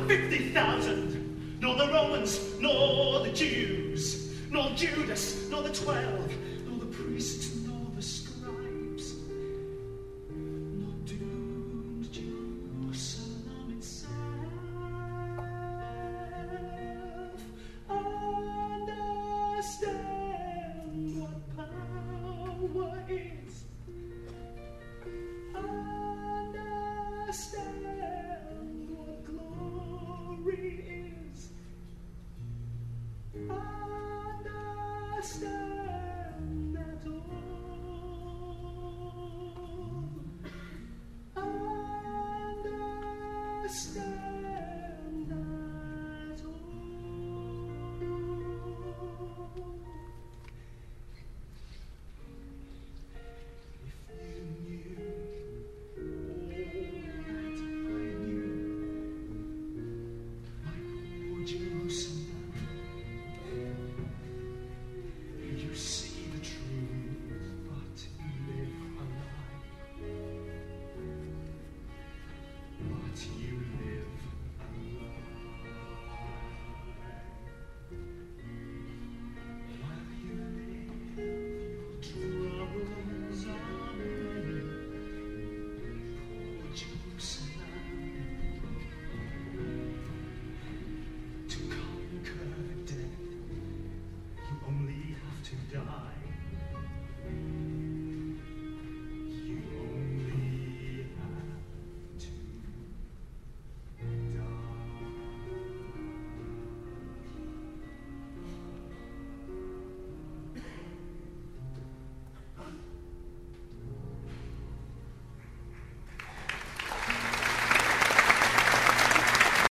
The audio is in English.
50,000, nor the Romans, nor the Jews, nor Judas, nor the 12, nor the priests, nor the scribes, nor doomed Jerusalem itself. Understand what power is. Understand what glory is. Understand that all. Understand.